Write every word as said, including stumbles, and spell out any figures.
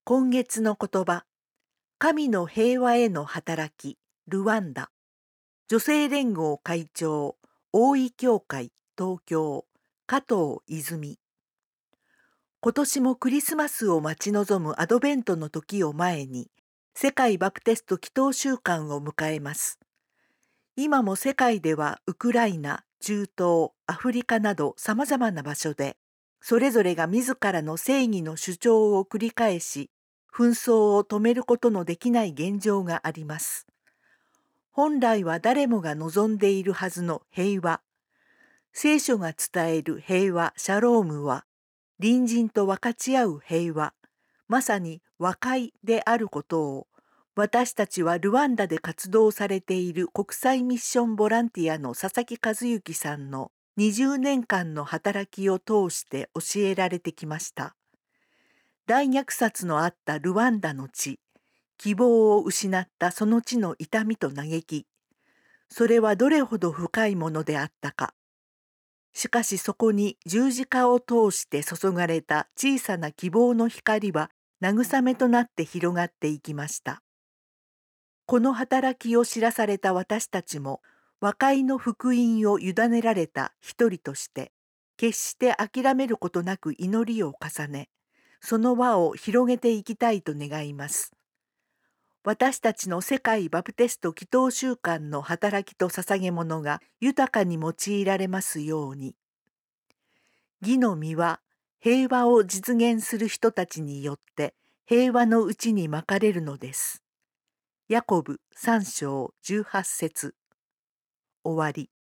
今月の言葉、神の平和への働き、ルワンダ。女性連合会長、大井教会、東京、加藤泉。今年もクリスマスを待ち望むアドベントの時を前に、世界バプテスト祈祷週間を迎えます。今も世界ではウクライナ、中東、アフリカなど様々な場所で、それぞれが自らの正義の主張を繰り返し、紛争を止めることのできない現状があります。本来は誰もが望んでいるはずの平和。聖書が伝える平和、シャロームは、隣人と分かち合う平和、まさに和解であることを、私たちはルワンダで活動されている国際ミッションボランティアの佐々木和幸さんのにじゅうねんかんの働きを通して教えられてきました。大虐殺のあったルワンダの地、希望を失ったその地の痛みと嘆き、それはどれほど深いものであったか。しかしそこに十字架を通して注がれた小さな希望の光は慰めとなって広がっていきました。この働きを知らされた私たちも和解の福音を委ねられた一人として決して諦めることなく祈りを重ね、その輪を広げていきたいと願います。私たちの世界バプテスト祈祷週間の働きと捧げ物が豊かに用いられますように。義の実は平和を実現する人たちによって平和のうちにまかれるのです。ヤコブさん章じゅうはち節終わり。